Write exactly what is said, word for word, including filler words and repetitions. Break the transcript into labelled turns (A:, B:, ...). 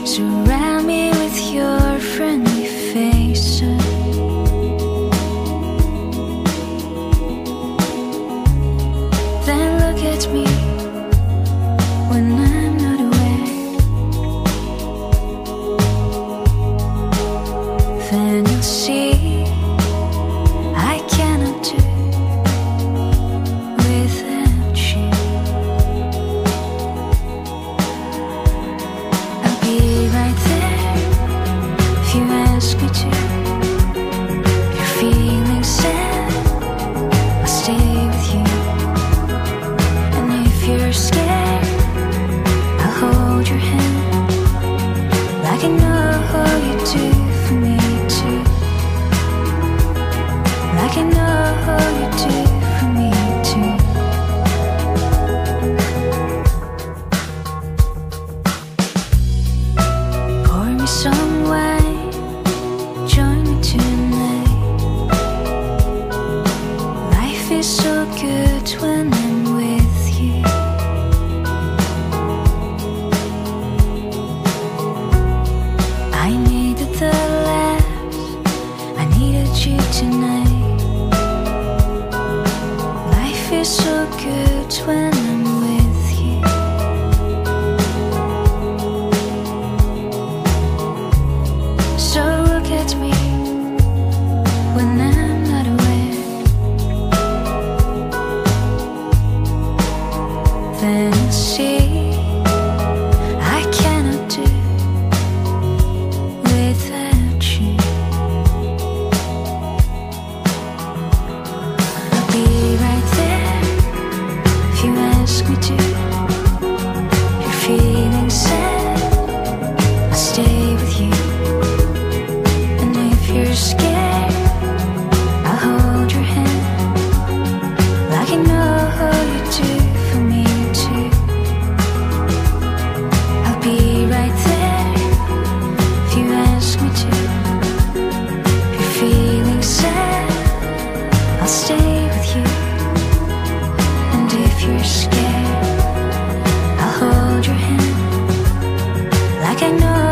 A: Surround me with your friendly faces. Then look at me when I'm not aware. Then you'll see I cannot do without you. I'll be right there if you ask me to. If you're feeling sad, I'll stay with you. And if you're scared, I'll hold your hand, like I know you do for me too. Like I know you do for me too. Pour me some wine, join me tonight. Life is so good when I'm with you. I needed the laughs, I needed you tonight. Life is so good when I'm with you. So look at me when I'm not aware. Then you'll see I cannot do without you. I'll be right there if you ask me to. If you're feeling sad, I'll stay with you. And if you're scared, I'll hold your hand, like I know you do for me too. I'll be right there if you ask me to. If you're feeling sad, I'll stay with you. And if you're scared, I'll hold your hand, like I know